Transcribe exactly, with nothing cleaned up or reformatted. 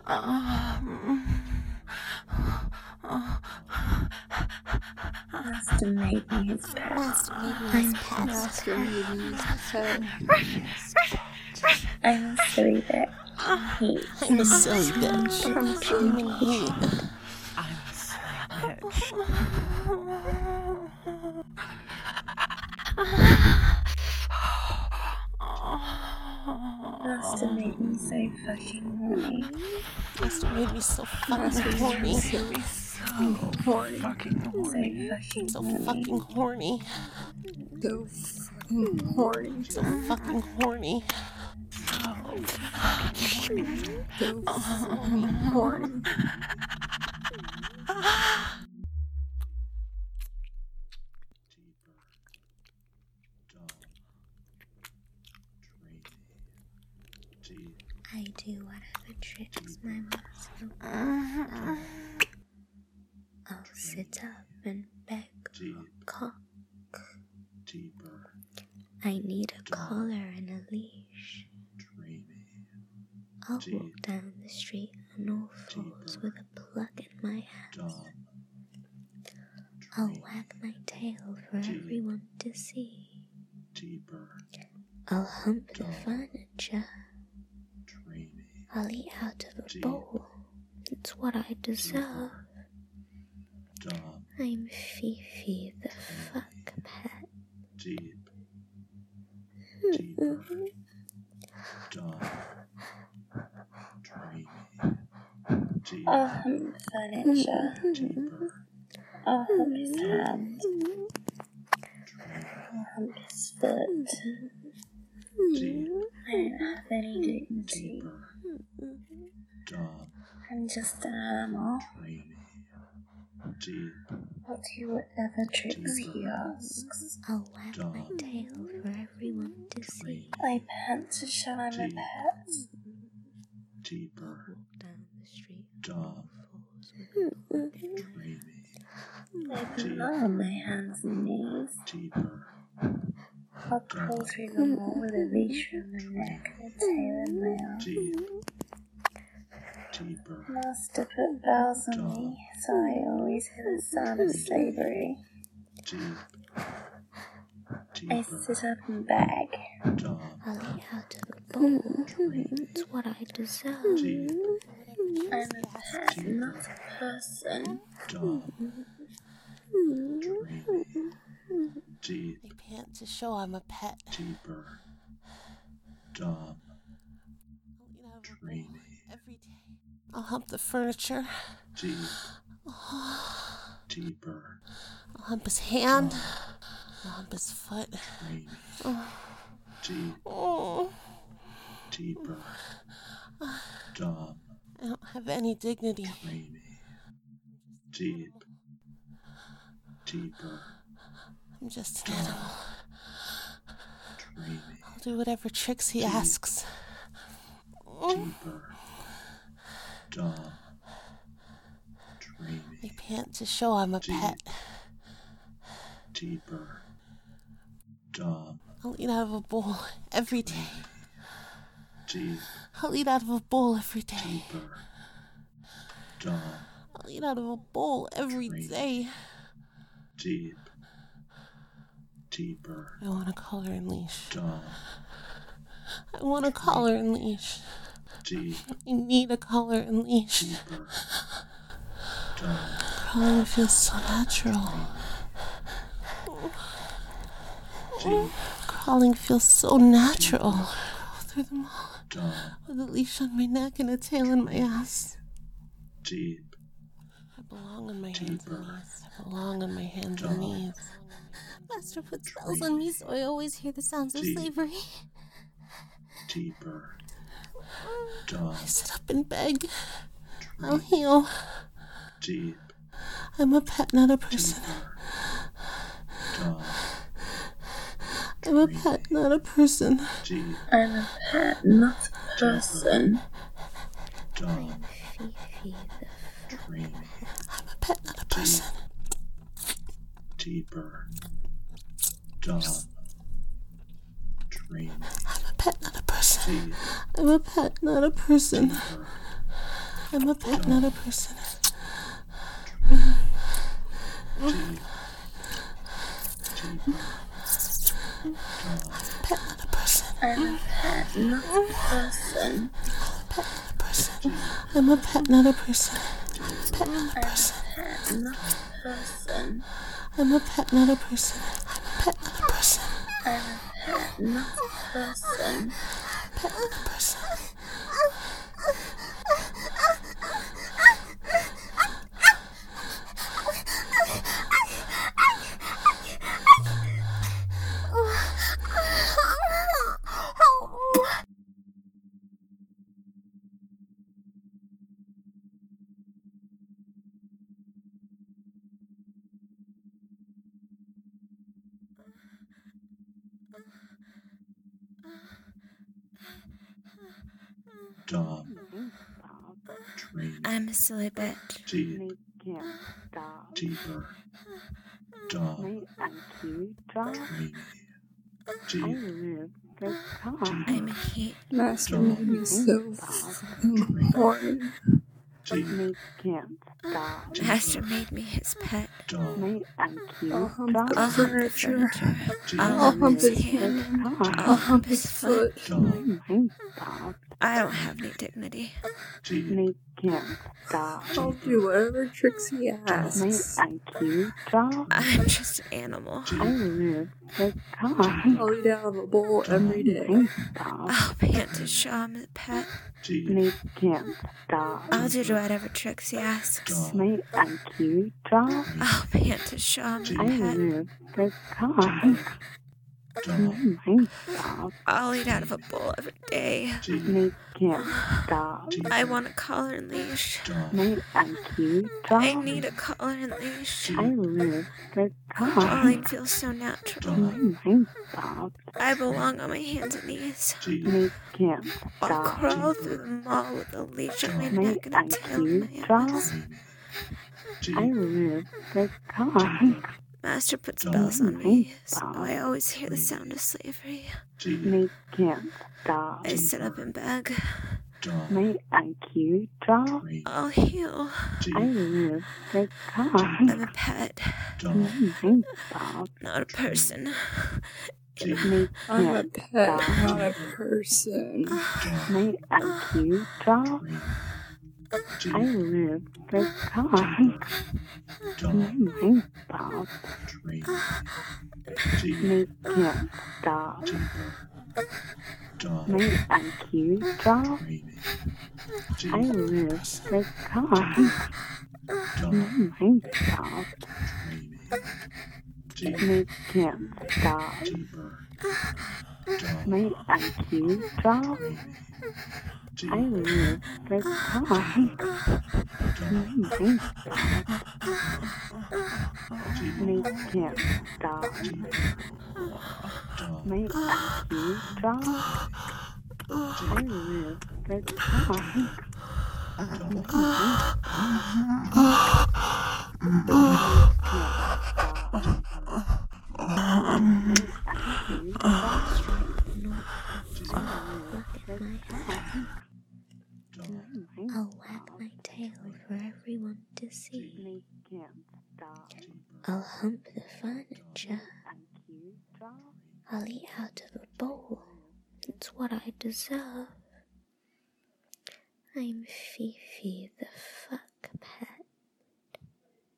Master made me his pet. Master made me his pet. Master made me his pet. I'm a silly bitch. He, I'm a silly bitch. from Puny Heat. I'm a silly bitch. Master made me so fucking horny. Master made me so fucking horny. So horny. Fucking horny. So fucking So horny. fucking horny. So fucking horny. So fucking horny. So fucking horny. I do whatever tricks my master will. I'll sit up and beg for a cock. I need a collar and a leash. I'll walk down the street on all fours with a plug in my hand. I'll wag my tail for everyone to see. I'll hump the furniture. I'll eat out of a bowl. It's what I deserve. I'm Fifi the fuck pet. I'll hump furniture. I'll hump his hand. I'll hump his foot. I don't have any dignity. I'm just an animal. I'll do whatever tricks he asks. I'll wag my tail for everyone to see. I pant to show I'm a pet. Deeper. Down the street. Dumb. I put on my hands and knees. Deeper. I'll crawl through the wall with a leash around my neck and a tail in my arm. Deep. Deeper. Master put bells on me, so I always hear the sound of slavery. Deep. I Deeper. sit up and beg. Dumb. I'll eat out of a bowl. It's what I deserve. Deep. I'm a pet, not a person. Dumb. Dreamy. Deep. I pant to show I'm a pet. Deeper. Dumb. I'll eat out of a bowl Dreamy. every day. I'll hump the furniture. Deep. Deeper. I'll hump his hand. I'll hump his foot. Dreamy. Deep. Oh, Deeper. Dumb. I don't have any dignity. Dreamy. Deep. Deeper. I'm just an animal. Dreamy. I'll do whatever tricks he asks. Deeper. Dumb. Dreamy. I pant to show I'm a Deep. pet. Deeper. Dumb. I'll eat out of a bowl every day. Deep. I'll eat out of a bowl every day. Deeper. Dumb. I'll eat out of a bowl every day. Deep. Deeper. I want a collar and leash. Dumb. I want a collar and leash. Deep. I need a collar and leash. Deeper. Dumb. Crawling feels so natural. Deep. Crawling feels so natural. Crawl through the mall Dumb. with a leash on my neck and a tail in my ass. Deep. I belong on my hands and Deeper. knees. I belong on my hands Dumb. and knees. Master puts bells on me so I always hear the sounds of Deep. slavery. Deeper. Dumb. I sit up and beg. I'll heal. Deep. I'm a pet, not a person. Dumb. I'm a pet, not a person. Deep. I'm a pet, not a person. Dumb. Fifi the Dreamy. I'm a pet, not a person. Deeper. Dumb. Dreamy. I'm a pet, not a person. Deep. I'm a pet, not a person. Deeper. I'm a pet, not a person. Pet, not a person. I'm a pet, not a person. Pet, not a person. I'm a pet, not a person. Pet, not a person. Pet, not a person. I'm a pet, not a person. Pet, not a person. I'm a pet, not a person. Pet, not a person. Dom. Train. I'm a silly bitch. Deep. Deeper. Dom. Train. Deep. I'm a heat. Master made me so fucking horny. Deep. Master made me his pet. Dom. I'll hump the I'll hump the furniture. furniture. I'll I'll hump his hand. hand. I'll I'll hump his his foot. Dom. I don't have any dignity. Deep. I'll do whatever Trixie asks. I'm just an animal. I'll eat out of a bowl every day. I'll pant to show him the pet. Deep. I'll do whatever Trixie asks. Dom. I'll pant to show him the pet. Dom. I'll eat out of a bowl every day. Deep. I want a collar and leash. Dom. I need a collar and leash. Falling feels so natural. Dom. I belong on my hands and knees. Deep. I'll crawl through the mall with a leash on my neck and a tail in my ass. Deep. Master puts bells on me, so I always hear the sound of slavery. Deep. I sit up and beg. Dom. Train. I'll heal. Deep. I'm a pet, Dom. not a person. Deep. I'm a pet, not a person. Dom. Train. Deep. Dom. Train. Deep. Deeper. Dom. Training. Deep. Dom. Training. Deep. Deeper. Dom. Training. Deep. I'll wag my tail for everyone to see. I'll hump the furniture. I'll eat out of a bowl. It's what I deserve. I'm Fifi the Fuck.